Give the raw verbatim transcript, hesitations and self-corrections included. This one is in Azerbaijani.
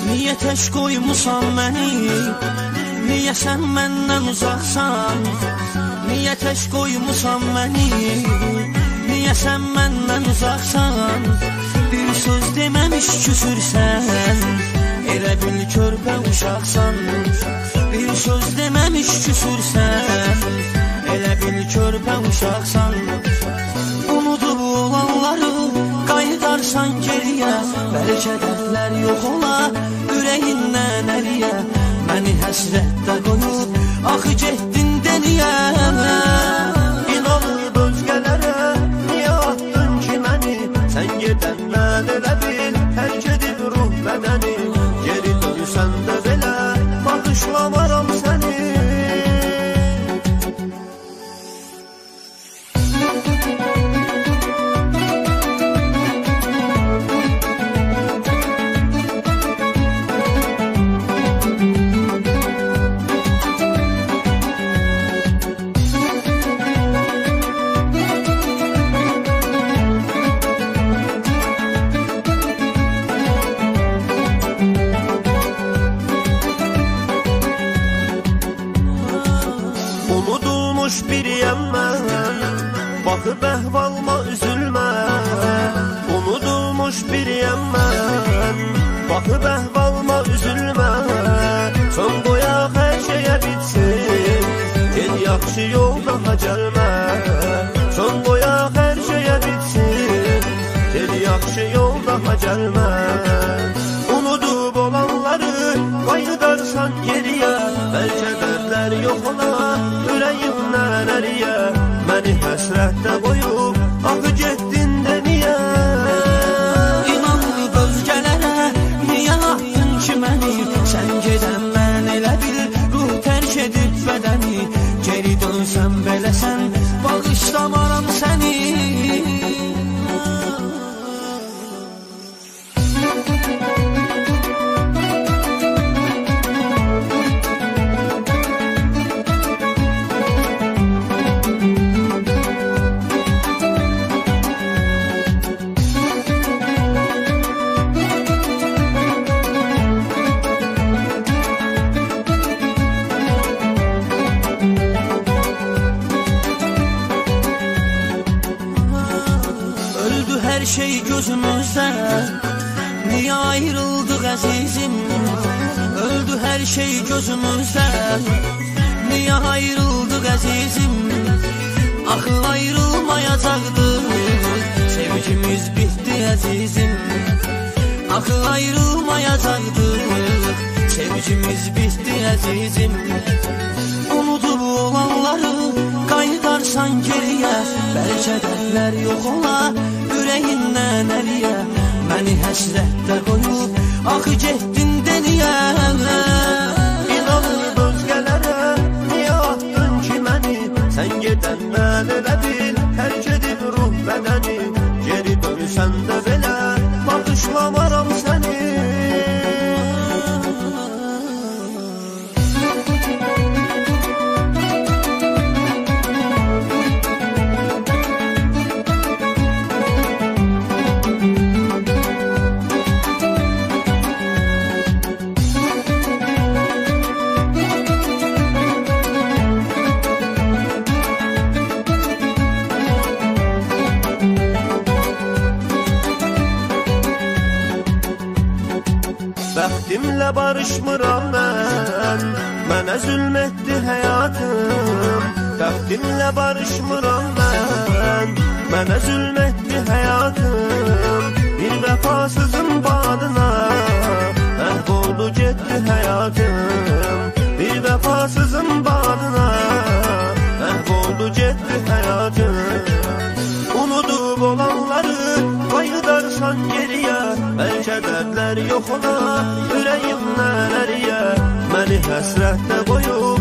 Niyə tək qoymusan məni? Niyə sən məndən uzaqsan? Niyə tək qoymusan məni? Niyə sən məndən uzaqsan? Bir söz deməmiş küsürsən, elə bil körpə uşaqsan. Bir söz deməmiş küsürsən, elə bil körpə uşaqsan. Unudub olanları qayıdarsan geriyə, bəlkə dərdlər yox ola ürəyindən əliyə. Məni həsrətdə qoyub axı getdin deliyə. İnanıb özgələrə niyə atdın ki məni? Sən gedəndən elə bil tərk edib ruh bədəni. Geri dönsən də belə bağışlamaram səni. Unudulmuş biriyəm mən, baxıb əhvalıma üzülmə. Unudulmuş biriyəm mən, baxıb əhvalıma üzülmə. Son qoyaq hər şeyə bitsin, gel yaxşı yoldan gəlmə. Son qoyaq hər şeyə bitsin, gel yaxşı yoldan gəlmə. Unudub olanları qayıdarsan geriyə, bəlkə dərdlər yox ola ürəyimdən əliyə. Məni həsrətdə qoyub axı getdin də niyə? İnanıb özgələrə niyə atdın ki məni? Sən gedən mən elə bil ruh tərk edib bədəni. Geri dönsən beləsən bağışlamaram səni. Hər şey gözümüzdə, niyə ayrıldıq əzizim? Öldü hər şey gözümüzdə, niyə ayrıldıq əzizim? Axı ayrılmayacaqdıq, sevgimiz bitdi əzizim. Axı ayrılmayacaqdıq, sevgimiz bitdi əzizim. Unudub olanları qayıdarsan geriyə, bəlkə dərdlər yox ola ürəyindən əliyə. Məni həsrətdə qoyub axı getdin deliyə. İnanıb özgələrə niyə atdın ki məni? Sən gedəndən elə bil tərk edib ruh bədəni. Geri dönsən də belə bağışlamaram səni. Bəxtimlə barışmıram mən, mənə zülm etdi həyatım. Bəxtimlə barışmıram mən, mənə zülm etdi həyatım. Bir vəfasızın badına məhv oldu getdi həyatım. Bir vəfasızın badına məhv oldu getdi həyatım. Unudub olanları qayıdarsan geriyə, bəlkə dərdlər yox ola ürəyimdən əliyə. Məni həsrətdə qoyub